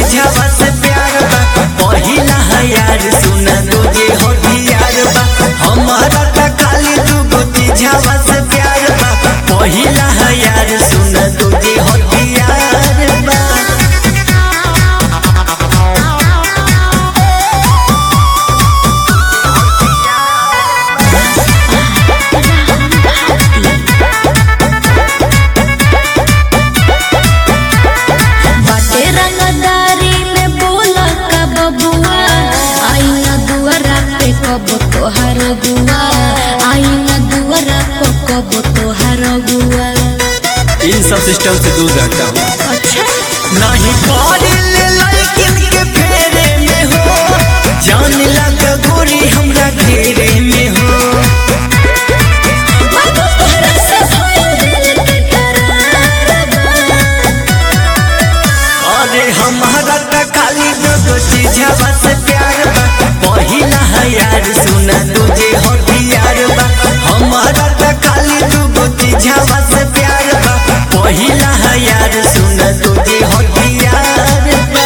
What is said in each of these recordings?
चीजवा से प्यार बा पहिला है यार सुना तुझे होशियार बा हमारा त खाली दूगो चीजवा से प्यार बा पहिला है यार सुना तुझे होशियार बा कब तोहार गुआ आईना दुआरा को कब तोहार गुआ इन सब सिस्टम से दूर रहता हूँ। अच्छा नहीं पड़े लेकिन के फेरे में हो जान लगा गोरी हमरा घेरे में हो अरे हमारा त खाली दो चीजवा से प्यार बा पहिला है यार सुना तुझे होशियार बा हमारा त खाली दूगो चीजवा से प्यार बा पहिला है यार सुना तुझे होशियार बा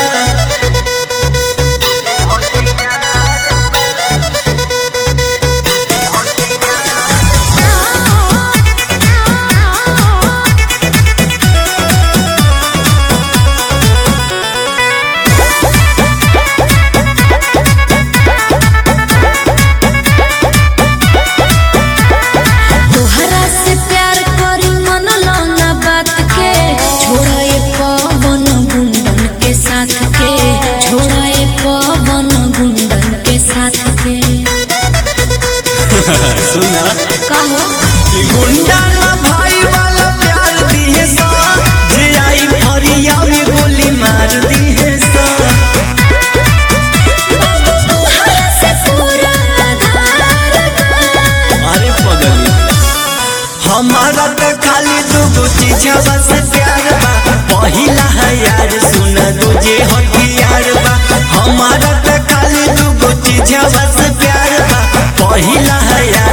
सुना कहो गुंडा ना भाई वाला प्यार दिए सा जे आई भरिया में गोली मार दिए सा अरे पगली हमारा त खाली दूगो चीजवा से प्यार बा पहिला है यार सुना तुझे होशियार बा हमारा त खाली दूगो चीजवा से प्यार बा पहिला है यार